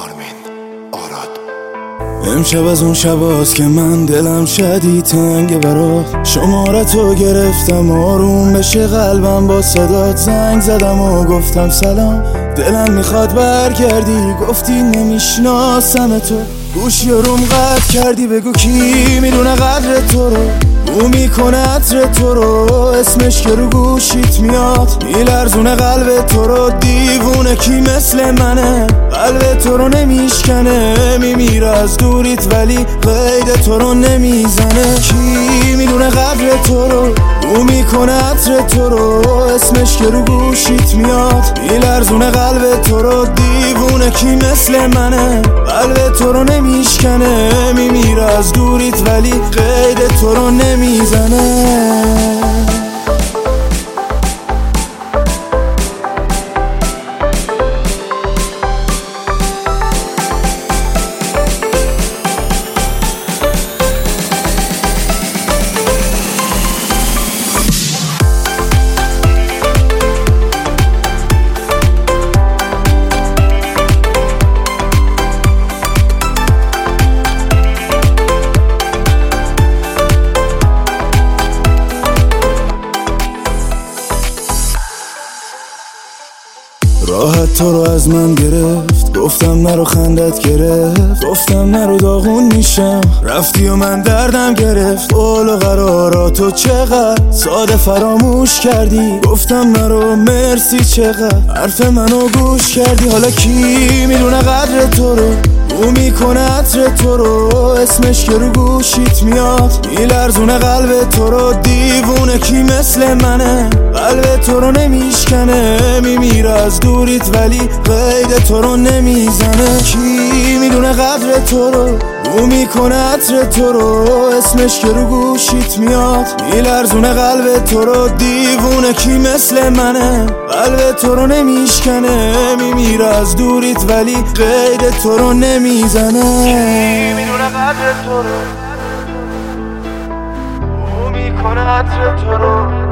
امشب از اون شباست که من دلم شدید تنگ برات. شمارتو گرفتم آروم بشه قلبم، با صدات زنگ زدم و گفتم سلام. دلم میخواد برگردی، گفتی نمیشناسم تو. گوشی روم قطع کردی، بگو کی میدونه قدر تو رو. او میکنه عطر تو رو، اسمش که رو گوشیت میاد میلرزونه قلب تو رو. دیوونه کی مثل منه، قلب تو رو نمیشکنه. میمیره از دوریت ولی قید تو رو نمیزنه. کی میدونه قدر تو رو، او میکنه عطر تو رو، اسمش که رو گوشیت میاد میلرزونه قلب تو رو. دیوونه کی مثل منه، قلب تو رو نمیشکنه. میمیره از دوریت ولی قید تو رو نمیزنه. راحت تو رو از من گرفت، گفتم نرو خندت گرفت، گفتم نرو داغون میشم، رفتی و من دردم گرفت. قول و قراراتو چقدر ساده فراموش کردی، گفتم نرو مرسی چقدر حرف منو گوش کردی. حالا کی میدونه قدر تو رو، او میکنه عطر تو رو، اسمش که رو گوشیت میاد میلرزونه قلب تو رو. دیوونه کی مثل منه، قلب تو رو نمیشکنه. میمیره از دوریت ولی قید تو رو نمیزنه. کی میدونه قدر تو رو، او میکنه عطر تو رو، اسمش که رو گوشیت میاد میلرزونه قلب تو رو. دیوونه کی مثل منه، قلب تو رو نمیشکنه. میمیره از دوریت ولی قید تو رو نمیزنه. کی میدونه قدر تو رو، او میکنه عطر تو رو،